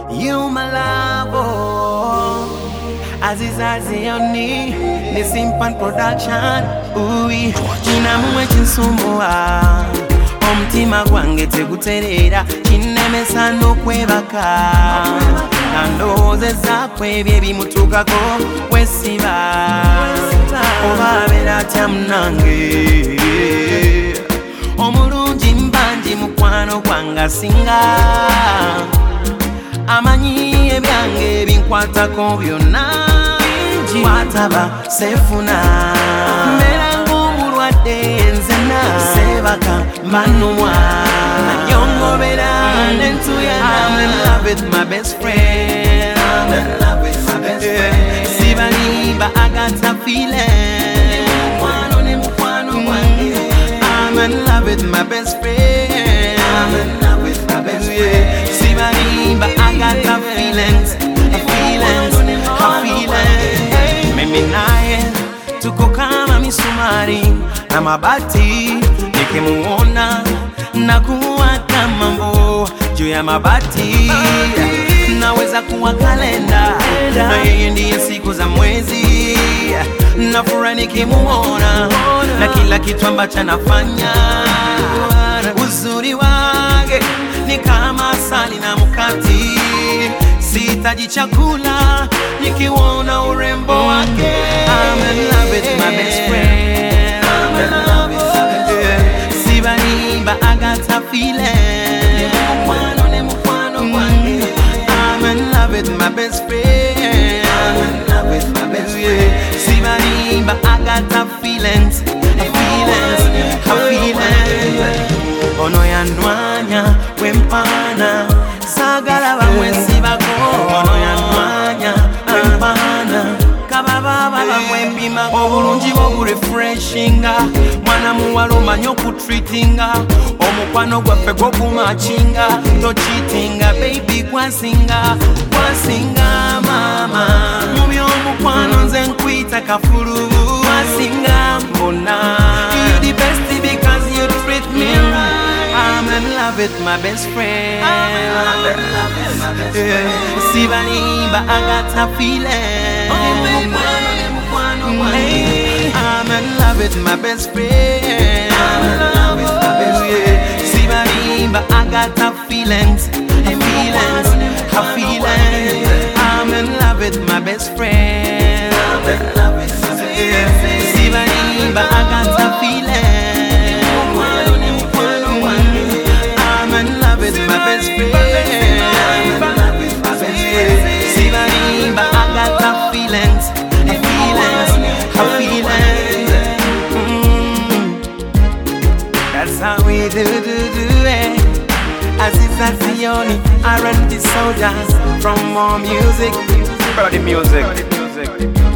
You my love, oh. Aziza Zioni, the Simpan Production. Ui, Ninamuwe chinsumua. Omtima gwange teguterera. Chinemesa no kwebaka. Nandoze zakwe byebi mutukako. Wesiba, obabera tamnange. Omulungi mbanji mukwano gwanga singa. Amanyi ebyange binkwatako byonna wataba sefuna merango mulwadde nzena sebaka manumwa nyongobera nentuyana I'm in love with my best friend. I'm in love with my best friend. Sibaliba I got a feeling I'm in love with my best friend. I'm in love with my best friend. Sibaliba I got the feelings, Mimi naye tuko kama misumari na mabati, nikimuona nakuwa kama mvua juu ya mabati. Naweza kuwa kalenda na yeye ndiye siku za mwezi. Nafurahi nikimuona na kila kitu ambacho anafanya. Uzuri wake ni kama asali na mkate. Sihitaji chakula nikiona urembo wake. I'm in love with my best friend. I'm in love with my best friend. Sibaliba I got a feeling. I'm in love with my best friend. I'm in love with my best friend. Sibaliba I got a feelings. Ono yanwanya wempana sagala bamwesi bako. Ono yanwanya wempana kababa bamwempima obulungi bwo refreshinga. Mwana muwala omanyi okutreatinga omukwano gwaffe gwokumachinga. Tochitinga baby gwasinga mama mu by'omukwano nze nkwita kafulu. Gwasinga mbona you the best because you treat me right. I'm in love with my best friend. I'm in love with my best friend. Sibaliba I got a feeling. I'm in love with my best friend. I'm in love with my best friend. Sibaliba I got a feelings. I'm in love with my best friend. I'm in love with my best friend. Sibaliba I got a feeling. I'm in love with my best friend. I'm in love with my best friend. Sibaliba I got the feelings. That's how we do it. Aziza Zioni, R&B soldiers from more music. Brody music.